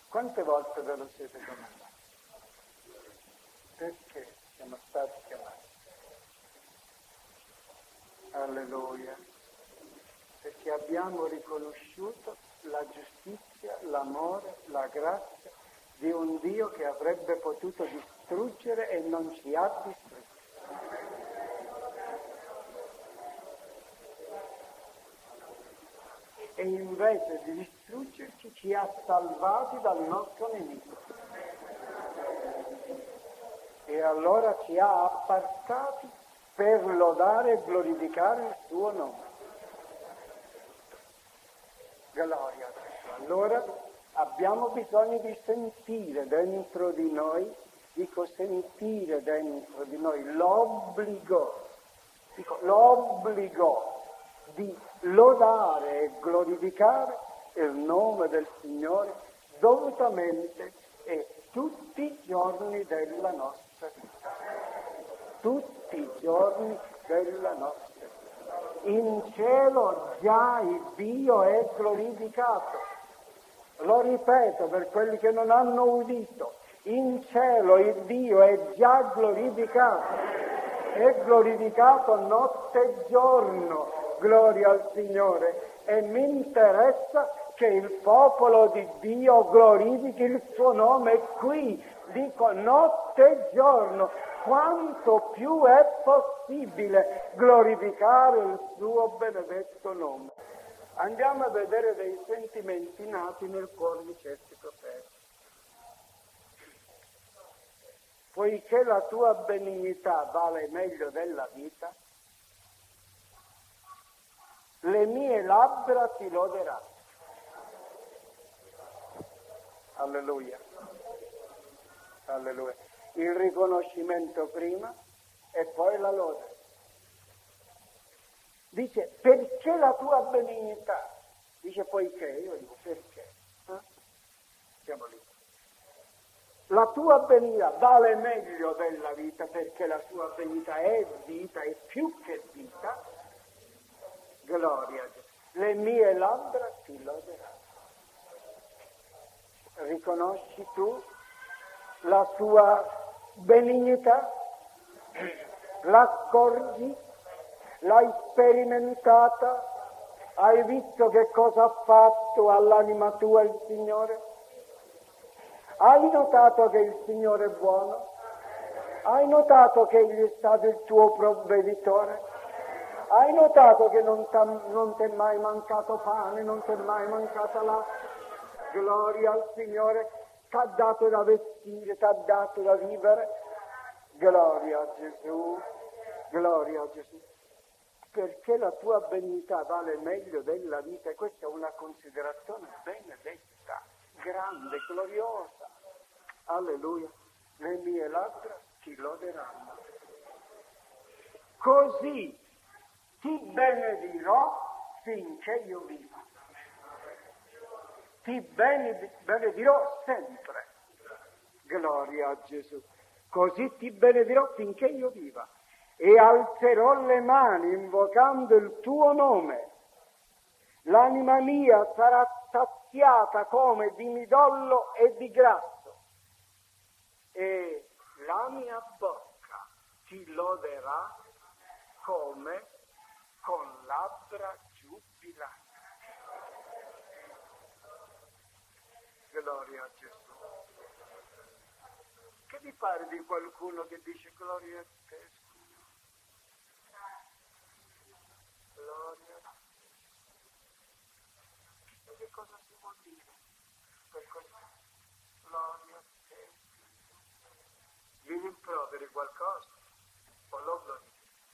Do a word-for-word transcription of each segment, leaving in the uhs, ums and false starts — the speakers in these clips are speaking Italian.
Quante volte ve lo siete domandato? Perché siamo stati chiamati? Alleluia. Perché abbiamo riconosciuto la giustizia, l'amore, la grazia di un Dio che avrebbe potuto distruggere e non ci ha distrutto. E invece di distruggerci ci ha salvati dal nostro nemico. E allora ci ha appartati per lodare e glorificare il suo nome. Gloria a Dio. Allora abbiamo bisogno di sentire dentro di noi, dico sentire dentro di noi l'obbligo, dico l'obbligo di lodare e glorificare il nome del Signore dovutamente e tutti i giorni della nostra vita. Tutti i giorni della nostra vita. In cielo già il Dio è glorificato. Lo ripeto per quelli che non hanno udito. In cielo il Dio è già glorificato. È glorificato notte e giorno. Gloria al Signore. E mi interessa che il popolo di Dio glorifichi il suo nome qui. Dico notte e giorno. Quanto più è possibile glorificare il suo benedetto nome. Andiamo a vedere dei sentimenti nati nel cuore di certi profeti. Poiché la tua benignità vale meglio della vita, le mie labbra ti loderanno. Alleluia. Alleluia. Il riconoscimento prima e poi la lode. Dice, perché la tua benignità? Dice, poiché, io dico, perché? Eh? Siamo lì. La tua benignità vale meglio della vita, perché la sua benignità è vita, è più che vita. Gloria a Dio. Le mie labbra ti loderanno. Riconosci tu la sua benignità? L'accorgi? L'hai sperimentata? Hai visto che cosa ha fatto all'anima tua il Signore? Hai notato che il Signore è buono? Hai notato che Egli è stato il tuo provveditore? Hai notato che non ti è mai mancato pane, non ti è mai mancata l'acqua? Gloria al Signore, ti ha dato da vestire, ti ha dato da vivere. Gloria a Gesù, gloria a Gesù. Perché la tua benignità vale meglio della vita, e questa è una considerazione benedetta, grande, gloriosa. Alleluia. Le mie labbra ti loderanno. Così ti benedirò finché io viva. Ti benedirò sempre. Gloria a Gesù. Così ti benedirò finché io viva. E alzerò le mani invocando il tuo nome. L'anima mia sarà saziata come di midollo e di grasso. E la mia bocca ti loderà come con labbra giubilanti. Gloria a Gesù. Che vi pare di qualcuno che dice gloria a te? Gloria a te. Che cosa si vuol dire per questo? Gloria a te. Gli rimproveri qualcosa o lo glorifichi?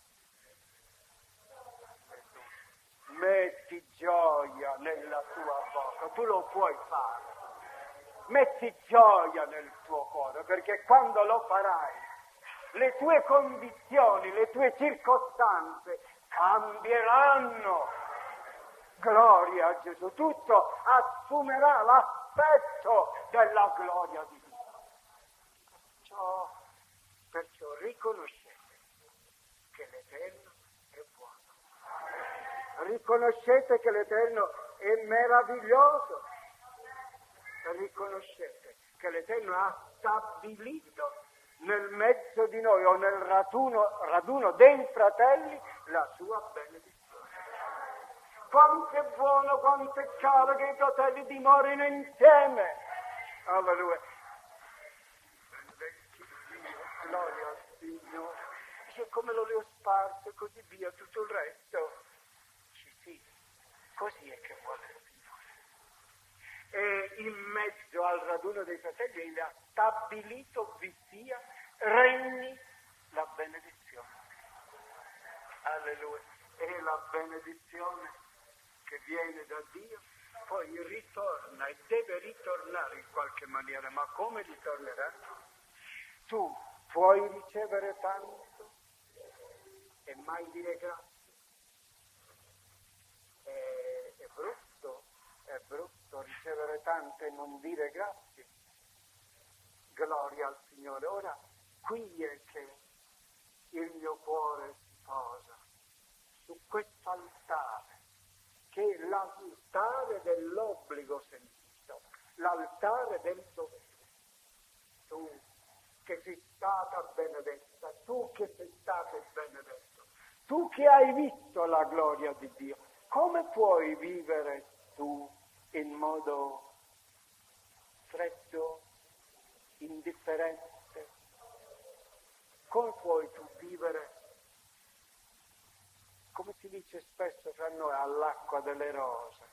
Metti gioia nella tua bocca, tu lo puoi fare. Metti gioia nel tuo cuore, perché quando lo farai, le tue condizioni, le tue circostanze cambieranno. Gloria a Gesù, tutto assumerà l'aspetto della gloria di Dio. Perciò, perciò riconoscete che l'Eterno è buono. Riconoscete che l'Eterno è meraviglioso. riconoscete che l'Eterno ha stabilito nel mezzo di noi o nel raduno, raduno dei fratelli la sua benedizione. Quanto è buono, quanto è caro che i fratelli dimorino insieme. Alleluia. Benedetto Dio, gloria al Signore. Dice come lo le ho sparso e così via, tutto il resto. Sì, sì, così è che vuole il Signore. E in mezzo al raduno dei fratelli egli ha stabilito vi sia, regni la benedizione. Alleluia. E la benedizione che viene da Dio poi ritorna e deve ritornare in qualche maniera. Ma come ritornerà? Tu puoi ricevere tanto e mai dire grazie. È, è brutto, è brutto ricevere tanto e non dire grazie. Gloria al Signore. Ora, qui è che il mio cuore si posa su questo altare, che è l'altare dell'obbligo sentito, l'altare del dovere. Tu che sei stata benedetta, tu che sei stato benedetto, tu che hai visto la gloria di Dio, come puoi vivere tu in modo freddo, indifferente? Come puoi tu vivere, come si dice spesso fra noi, all'acqua delle rose?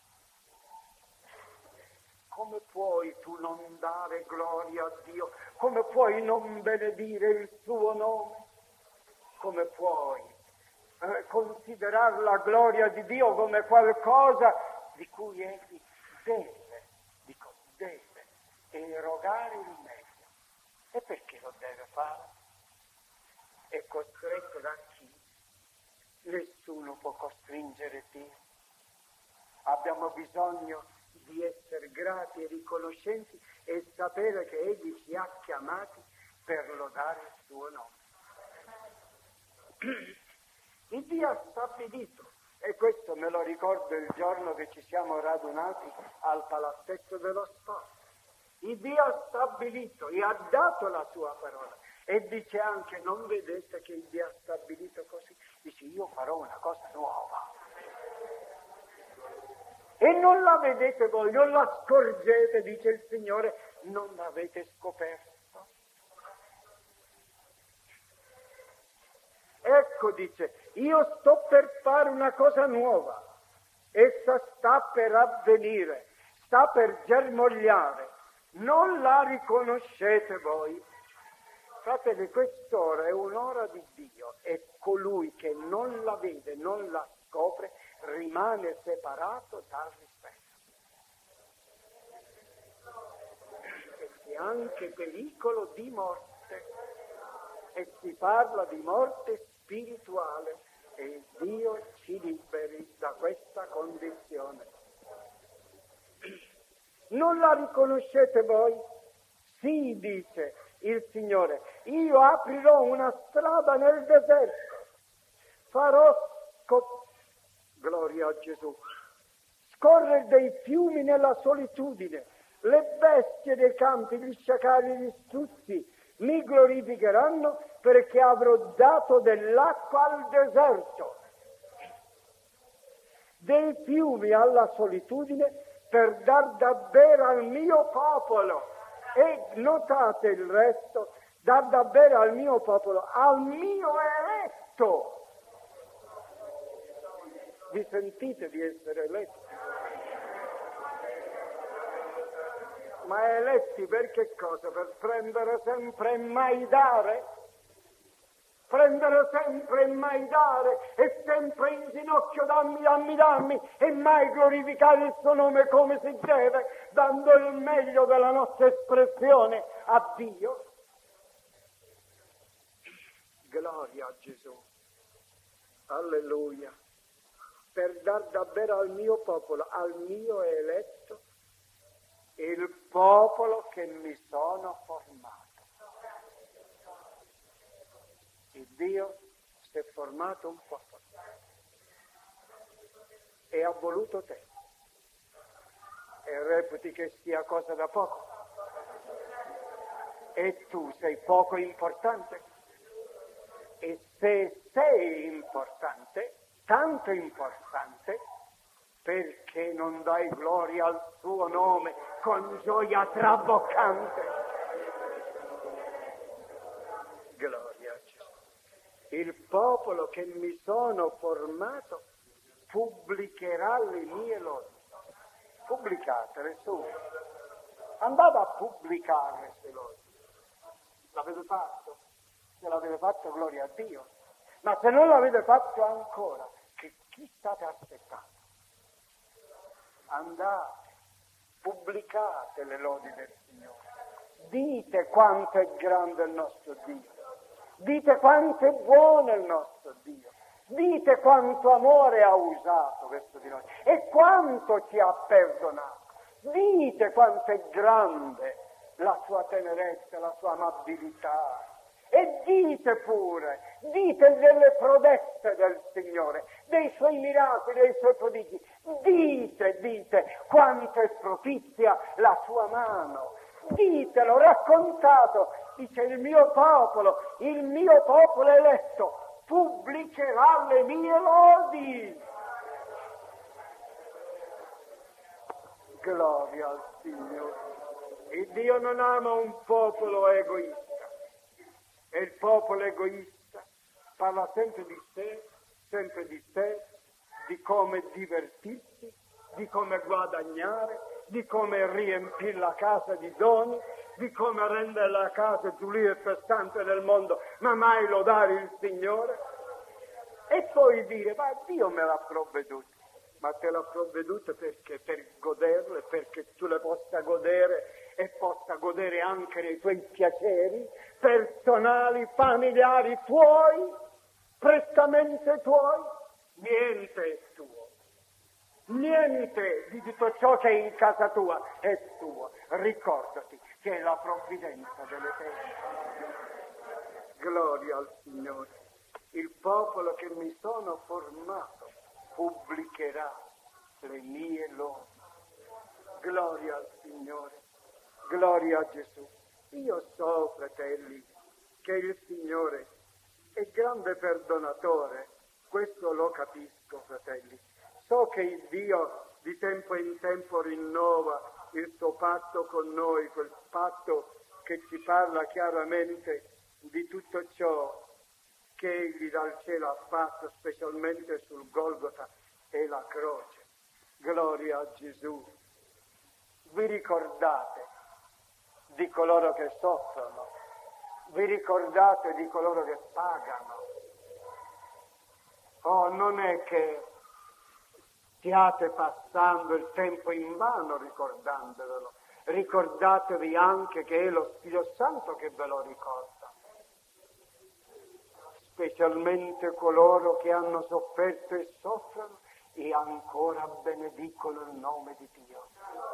Come puoi tu non dare gloria a Dio? Come puoi non benedire il suo nome? Come puoi eh, considerare la gloria di Dio come qualcosa di cui egli deve, dico deve, erogare il meglio? E perché lo deve fare? È costretto da chi? Nessuno può costringere Dio. Abbiamo bisogno di essere grati e riconoscenti e sapere che Egli ci ha chiamati per lodare il suo nome. Il Dio ha stabilito, e questo me lo ricordo il giorno che ci siamo radunati al palazzetto dello sposo. Il Dio ha stabilito e ha dato la sua parola. E dice anche, non vedete che il Dio ha stabilito così? Dice, io farò una cosa nuova. E non la vedete voi, non la scorgete, dice il Signore, non l'avete scoperto. Ecco, dice, io sto per fare una cosa nuova. Essa sta per avvenire, sta per germogliare. Non la riconoscete voi. Fratelli, quest'ora è un'ora di Dio e colui che non la vede, non la scopre, rimane separato dal rispetto. E c'è anche pericolo di morte. E si parla di morte spirituale e Dio ci liberi da questa condizione. Non la riconoscete voi? Sì, dice il Signore, io aprirò una strada nel deserto, farò scop- gloria a Gesù, scorrere dei fiumi nella solitudine, le bestie dei campi, gli sciacalli, gli struzzi mi glorificheranno perché avrò dato dell'acqua al deserto, dei fiumi alla solitudine per dar da bere al mio popolo. E notate il resto, dar da bere al mio popolo, al mio eletto. Vi sentite di essere eletti? Ma eletti per che cosa? Per prendere sempre e mai dare? Prendere sempre e mai dare, e sempre in ginocchio dammi, dammi, dammi, e mai glorificare il suo nome come si deve, dando il meglio della nostra espressione a Dio. Gloria a Gesù. Alleluia. Per dar davvero al mio popolo, al mio eletto, il popolo che mi sono formato. E Dio si è formato un popolo e ha voluto te e reputi che sia cosa da poco. E tu sei poco importante. E se sei importante, tanto importante, perché non dai gloria al suo nome con gioia traboccante? Gloria a Gesù. Il popolo che mi sono formato pubblicherà le mie lodi. Pubblicatele su. Andate a pubblicare queste lodi. L'avete fatto? Se l'avete fatto, gloria a Dio. Ma se non l'avete fatto ancora, che chi state aspettando? Andate, pubblicate le lodi del Signore. Dite quanto è grande il nostro Dio. Dite quanto è buono il nostro Dio. Dite quanto amore ha usato verso di noi e quanto ci ha perdonato. Dite quanto è grande la sua tenerezza, la sua amabilità. E dite pure, dite delle prodezze del Signore, dei suoi miracoli, dei suoi prodigi. Dite, dite quanto è propizia la sua mano. Ditelo, raccontato, dice il mio popolo, il mio popolo eletto, pubblicherà le mie lodi. Gloria al Signore. E Dio non ama un popolo egoista. E il popolo egoista parla sempre di sé, sempre di sé, di come divertirsi, di come guadagnare, di come riempire la casa di doni, di come rendere la casa giulia e festante nel mondo, ma mai lodare il Signore. E poi dire, ma Dio me l'ha provveduto. Ma te l'ha provveduto perché? Per goderle, perché tu le possa godere e possa godere anche dei tuoi piaceri personali, familiari tuoi, prettamente tuoi. Niente è tuo. Niente di tutto ciò che è in casa tua è tuo. Ricordati che è la provvidenza dell'Eterno. Gloria al Signore. Il popolo che mi sono formato pubblicherà le mie lodi. Gloria al Signore. Gloria a Gesù. Io so, fratelli, che il Signore è grande perdonatore. Questo lo capisco, fratelli. So che il Dio di tempo in tempo rinnova il suo patto con noi, quel patto che ci parla chiaramente di tutto ciò che Egli dal cielo ha fatto, specialmente sul Golgota e la croce. Gloria a Gesù. Vi ricordate di coloro che soffrono? Vi ricordate di coloro che pagano? Oh, non è che stiate passando il tempo in vano ricordandovelo. Ricordatevi anche che è lo Spirito Santo che ve lo ricorda. Specialmente coloro che hanno sofferto e soffrono e ancora benedicono il nome di Dio.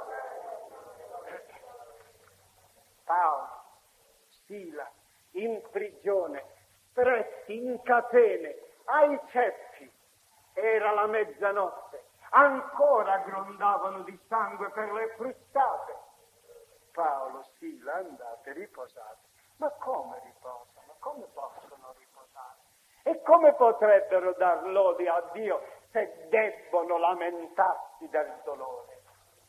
Paolo, Sila, in prigione, stretti in catene, ai ceppi, era la mezzanotte, ancora grondavano di sangue per le frustate. Paolo, Sila, andate, riposate. Ma come riposano? Come possono riposare? E come potrebbero dar lode a Dio se debbono lamentarsi del dolore?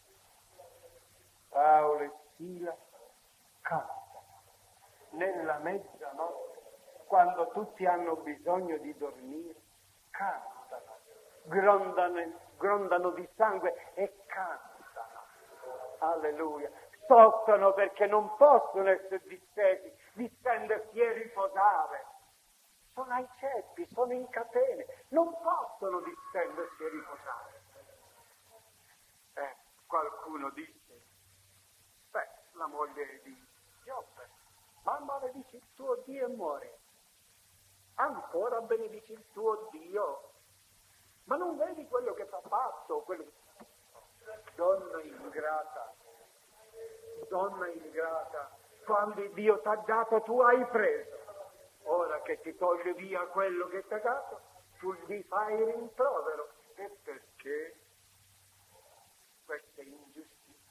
Paolo e Sila cantano nella mezzanotte, quando tutti hanno bisogno di dormire, cantano, grondano, grondano di sangue e cantano. Alleluia. Soffrono perché non possono essere distesi, distendersi e riposare. Sono ai ceppi, sono in catene, non possono distendersi e riposare. Eh, qualcuno disse, beh, la moglie di Giobbe, ma maledici il tuo Dio e muori. Ancora benedici il tuo Dio. Ma non vedi quello che ti ha fatto? Quello... Donna ingrata, donna ingrata, quando Dio ti ha dato tu hai preso. Ora che ti toglie via quello che ti ha dato, tu gli fai rimprovero. E perché questa ingiustizia?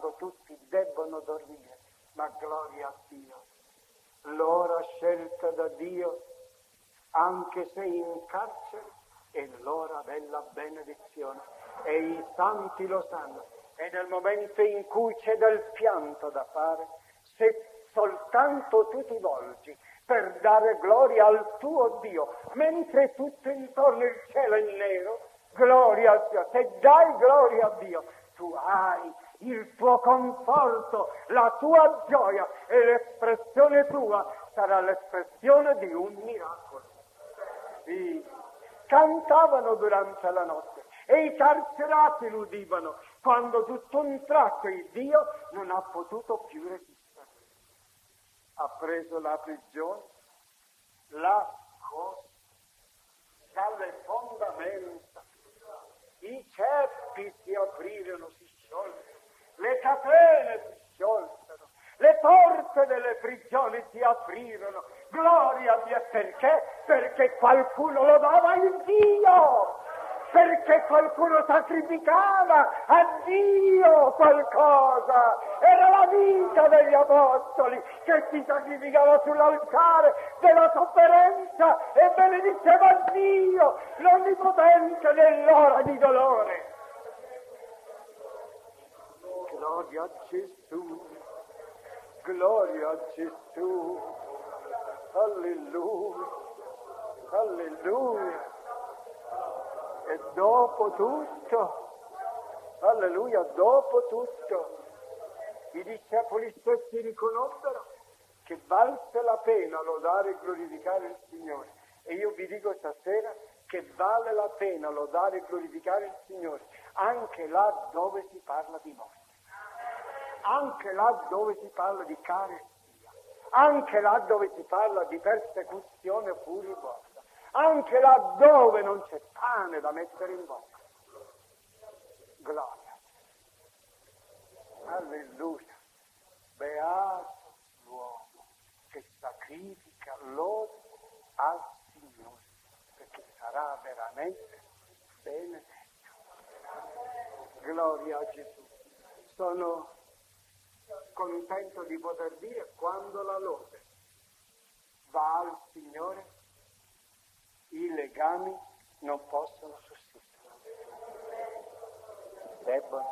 quando tutti debbono dormire, ma gloria a Dio, l'ora scelta da Dio, anche se in carcere, è l'ora della benedizione, e i santi lo sanno, e nel momento in cui c'è del pianto da fare, se soltanto tu ti volgi per dare gloria al tuo Dio, mentre tutto intorno il cielo è nero, gloria al Dio, se dai gloria a Dio, tu hai il tuo conforto, la tua gioia, e l'espressione tua sarà l'espressione di un miracolo. Sì. Cantavano durante la notte e i carcerati lo udivano, quando tutto un tratto il Dio non ha potuto più resistere. Ha preso la prigione, la scossa dalle fondamenta, i ceppi si aprirono, si sciolsero, le catene si sciolsero, le porte delle prigioni si aprirono. Gloria a Dio, perché? Perché qualcuno lo dava il Dio, perché qualcuno sacrificava a Dio qualcosa. Era la vita degli apostoli che si sacrificava sull'altare della sofferenza e benediceva Dio, l'Onnipotente, nell'ora di dolore. Gloria a Gesù, gloria a Gesù, alleluia, alleluia. E dopo tutto, alleluia, dopo tutto, i discepoli stessi riconobbero che valse la pena lodare e glorificare il Signore. E io vi dico stasera che vale la pena lodare e glorificare il Signore, anche là dove si parla di morte, anche là dove si parla di carestia, anche là dove si parla di persecuzione furibonda, anche là dove non c'è pane da mettere in bocca. Gloria. Alleluia. Beato l'uomo che sacrifica lode al Signore, perché sarà veramente benedetto. Gloria a Gesù. Sono contento di poter dire, quando la lode va al Signore, i legami non possono sussistere, debbono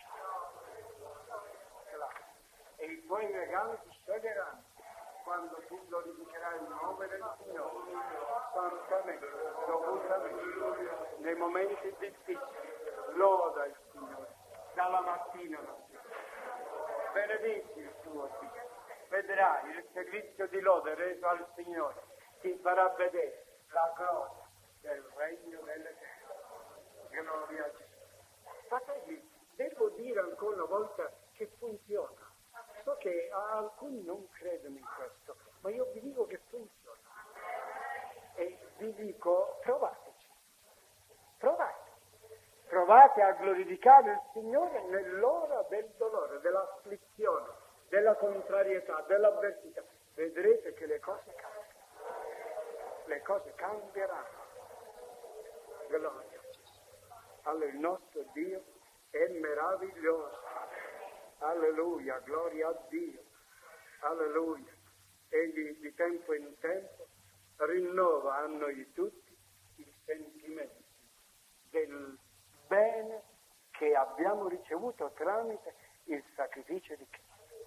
uscire. E i tuoi legami si scioglieranno quando tu glorificherai il nome del Signore, santamente, dovutamente, nei momenti difficili. Loda il Signore, dalla mattina alla sera. Benedici il tuo Dio. Vedrai il servizio di lode reso al Signore, ti farà vedere la gloria del regno delle terre. Gloria a Gesù. Fratelli, devo dire ancora una volta che funziona. So che alcuni non credono in questo, ma io vi dico che funziona. E vi dico, provateci. Provate. Provate a glorificare il Signore nell'ora del dolore, dell'afflizione, della contrarietà, dell'avversità. Vedrete che le cose cambiano. Le cose cambieranno. Gloria a Gesù. Allora il nostro Dio è meraviglioso. Alleluia, gloria a Dio. Alleluia. Egli di tempo in tempo rinnova a noi tutti i sentimenti del bene che abbiamo ricevuto tramite il sacrificio di Cristo.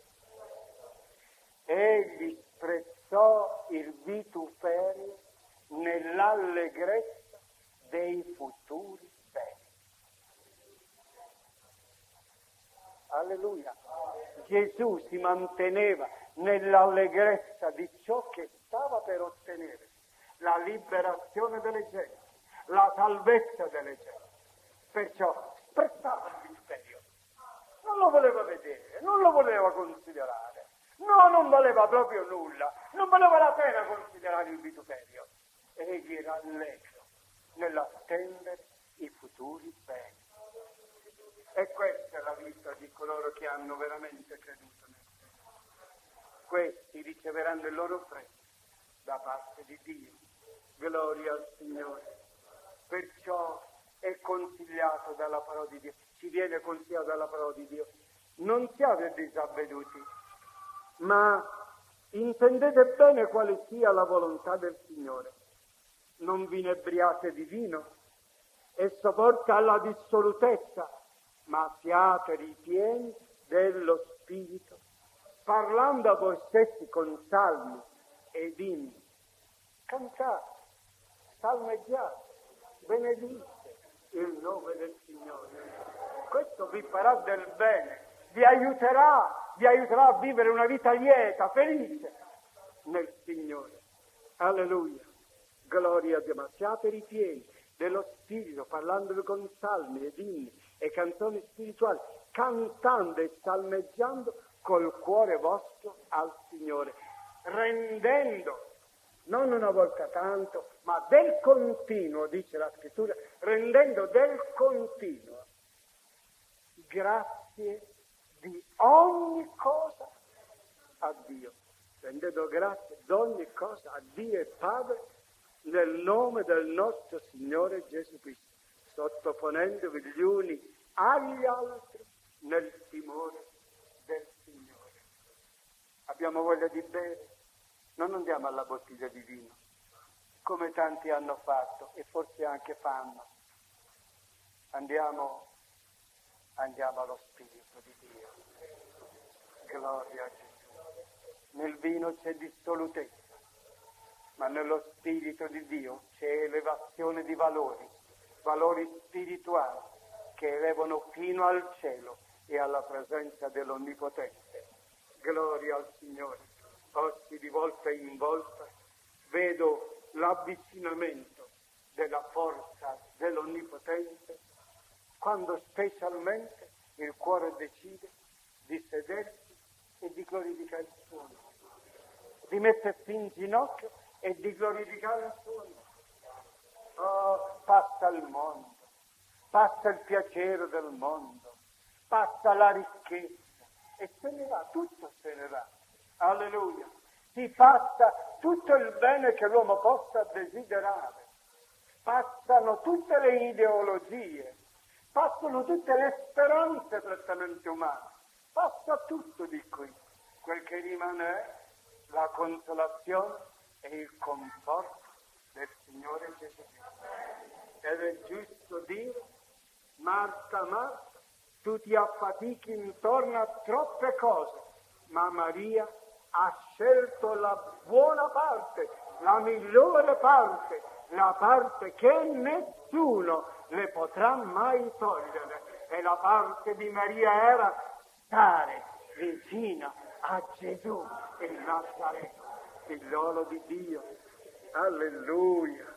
Egli sprezzò il vituperio nell'allegrezza dei futuri beni. Alleluia. Gesù si manteneva nell'allegrezza di ciò che stava per ottenere, la liberazione delle genti, la salvezza delle genti. Perciò sprezzava il vituperio. Non lo voleva vedere, non lo voleva considerare. No, non valeva proprio nulla, non valeva la pena considerare il vituperio. Egli era allegro nell'attendere i futuri beni. E questa è la vita di coloro che hanno veramente creduto nel Signore. Questi riceveranno il loro premio da parte di Dio. Gloria al Signore. Perciò è consigliato dalla parola di Dio, ci viene consigliato dalla parola di Dio, non siate disavveduti, ma intendete bene quale sia la volontà del Signore. Non vi inebriate di vino, esso porta alla dissolutezza, ma siate ripieni dello Spirito, parlando a voi stessi con salmi ed inni. Cantate, salmeggiate, benedite il nome del Signore. Questo vi farà del bene, vi aiuterà, vi aiuterà a vivere una vita lieta, felice nel Signore. Alleluia, gloria a Dio, ma siate ripieni dello Spirito, parlandovi con salmi ed inni e canzoni spirituali, cantando e salmeggiando col cuore vostro al Signore, rendendo, non una volta tanto, ma del continuo, dice la Scrittura, rendendo del continuo grazie di ogni cosa a Dio, rendendo grazie di ogni cosa a Dio e Padre nel nome del nostro Signore Gesù Cristo, sottoponendovi gli uni agli altri nel timore del Signore. Abbiamo voglia di bere? Non andiamo alla bottiglia di vino, come tanti hanno fatto e forse anche fanno. Andiamo, andiamo allo Spirito di Dio. Gloria a Gesù. Nel vino c'è dissolutezza, ma nello Spirito di Dio c'è elevazione di valori, valori spirituali che elevano fino al cielo e alla presenza dell'Onnipotente. Gloria al Signore. Oggi di volta in volta vedo l'avvicinamento della forza dell'Onnipotente quando specialmente il cuore decide di sedersi e di glorificare il suo nome, di mettersi in ginocchio e di glorificare il suo nome. Oh, passa il mondo, passa il piacere del mondo, passa la ricchezza e se ne va, tutto se ne va. Alleluia. Si passa tutto il bene che l'uomo possa desiderare. Passano tutte le ideologie, passano tutte le speranze prettamente umane. Passa tutto di qui. Quel che rimane è la consolazione e il conforto del Signore Gesù Cristo. Ed è giusto dire, Marta, Marta, tu ti affatichi intorno a troppe cose, ma Maria ha scelto la buona parte, la migliore parte, la parte che nessuno le potrà mai togliere. E la parte di Maria era stare vicina a Gesù, il Nazareto, figliolo di Dio. Alleluia!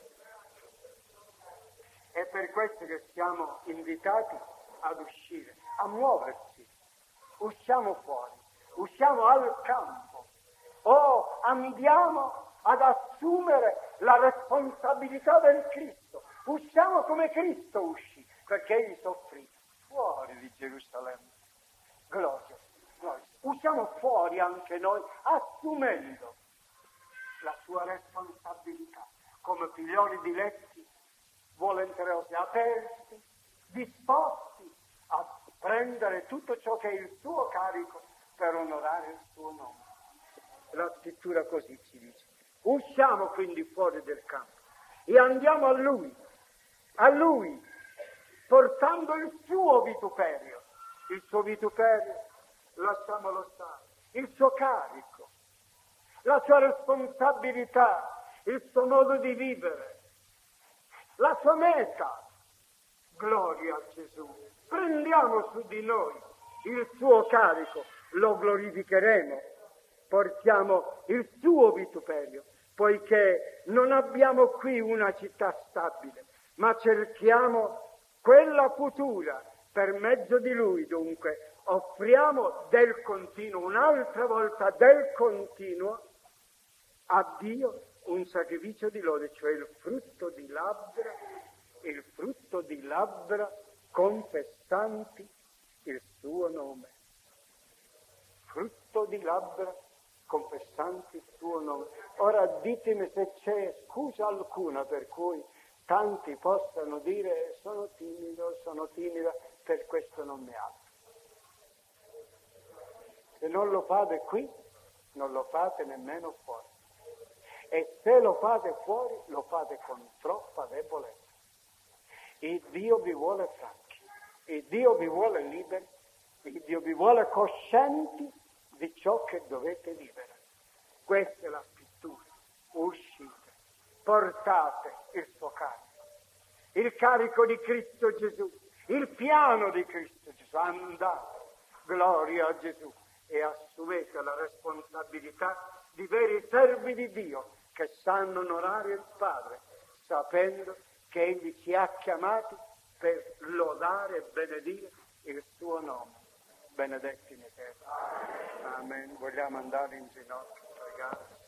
È per questo che siamo invitati ad uscire, a muoversi. Usciamo fuori, usciamo al campo. Oh, andiamo ad assumere la responsabilità del Cristo. Usciamo come Cristo uscì, perché egli soffrì fuori di Gerusalemme. Gloria, gloria. Usciamo fuori anche noi, assumendo la sua responsabilità, come figlioli diletti, volenterosi, aperti, disposti a prendere tutto ciò che è il suo carico per onorare il suo nome. La scrittura così ci dice. Usciamo quindi fuori del campo e andiamo a Lui, a Lui, portando il suo vituperio. Il suo vituperio, lasciamolo stare, il suo carico, la sua responsabilità, il suo modo di vivere, la sua meta. Gloria a Gesù. Prendiamo su di noi il suo carico, lo glorificheremo. Portiamo il suo vituperio, poiché non abbiamo qui una città stabile, ma cerchiamo quella futura. Per mezzo di Lui, dunque, offriamo del continuo, un'altra volta del continuo, a Dio un sacrificio di lode, cioè il frutto di labbra, il frutto di labbra confessanti il suo nome. Frutto di labbra confessanti il suo nome. Ora ditemi se c'è scusa alcuna per cui tanti possano dire sono timido, sono timida, per questo non mi apro. Se non lo fate qui, non lo fate nemmeno fuori. E se lo fate fuori, lo fate con troppa debolezza. E Dio vi vuole franchi, e Dio vi vuole liberi, e Dio vi vuole coscienti di ciò che dovete vivere. Questa è la scrittura. Uscite, portate il suo carico, il carico di Cristo Gesù, il piano di Cristo Gesù. Andate, gloria a Gesù, e assumete la responsabilità di veri servi di Dio che sanno onorare il Padre, sapendo che Egli ci ha chiamati per lodare e benedire il suo nome. Benedetti in eterno. Amen. Vogliamo andare in ginocchio, pregare.